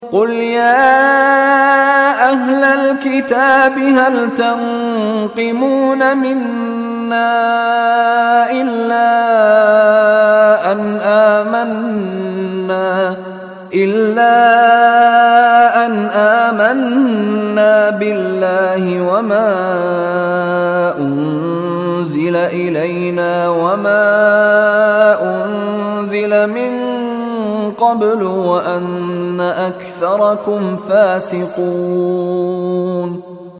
قل يا أهل الكتاب هل تنقمون منا إلا أن آمنا بالله وما أنزل إلينا وما أنزل من قبل وأن أكثركم فاسقون